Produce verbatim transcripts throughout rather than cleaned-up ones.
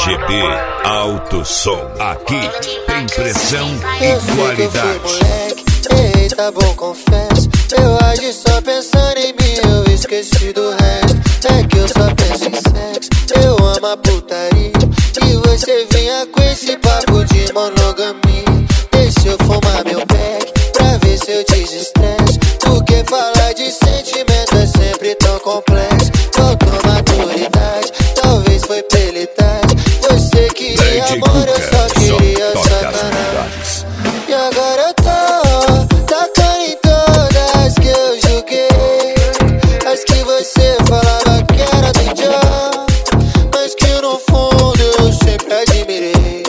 G B Alto Som. Aqui tem pressão e qualidade. Eita, bom, confesso. Eu agi só pensando em mim, eu esqueci do resto. É que eu só penso em sexo, eu amo a putaria. E você vinha com esse papo de monogamia. Deixa eu fumar meu pack pra ver se eu desestresso. Porque falar de sentimento é sempre tão complexo. Faltou maturidade, talvez foi pela idade. Você queria amor, eu só queria sacanagem. E agora eu tô tacando em todas que eu julguei. As que você falava que era do idiota, mas que no fundo eu sempre admirei.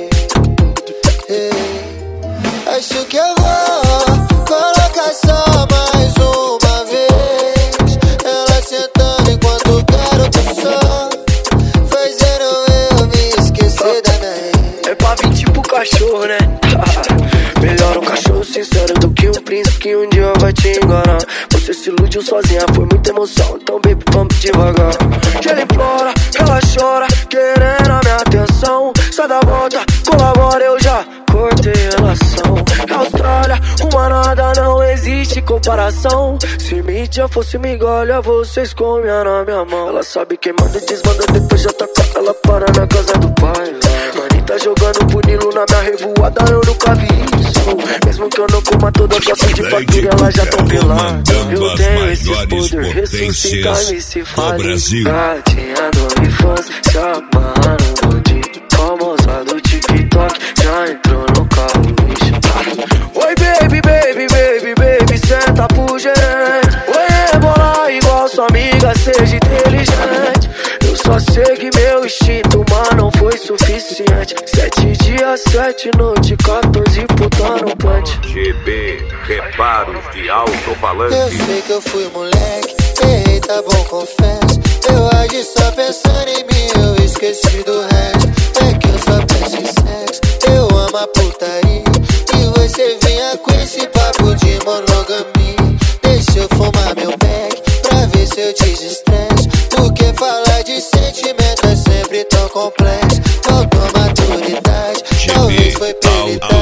Ei, acho que eu vou colocar só mais uma vez. Ela sentando enquanto o garoto só, fazendo eu me esquecer da minha. É pra vir tipo cachorro, né? Melhor um cachorro sincero do que um príncipe que um dia vai te enganar. Você se iludiu sozinha, foi muita emoção, então baby, vamos devagar. Que ela implora, que ela chora, querendo a minha atenção. Sai da volta, colabora, eu já cortei relação. Austrália, uma nada, não existe comparação. Se mídia fosse migalha, vocês comiam na minha mão. Ela sabe quem manda e desmanda, depois já taca ela para na casa do pai. Tá jogando punilo na minha revoada, eu nunca vi isso. Mesmo que eu não coma todas as doces de fatura, ela já tão pelando. Eu tenho esses poder, ressuscitar e se fale. Gatinha do infância, se amarra no bandido. Famosa do TikTok, já entrou no carro, bicho. Oi baby, baby, baby, baby, senta pro gerente. Oi, bola igual sua amiga, seja inteligente. Eu só segui meu instinto, mas não foi suficiente. Sete dias, sete noites, quatorze puta no punch. G B, reparos de alto-falante. Eu sei que eu fui moleque, eita, bom, confesso. Eu agi só pensando em mim, eu esqueci do resto. É que eu só penso em sexo, eu amo a putaria. E você vinha com esse papo de monogamia. Deixa eu fumar meu pack pra ver se eu desestresso. Porque falar de sentimento é sempre tão complexo. Faltou maturidade, talvez foi pela idade.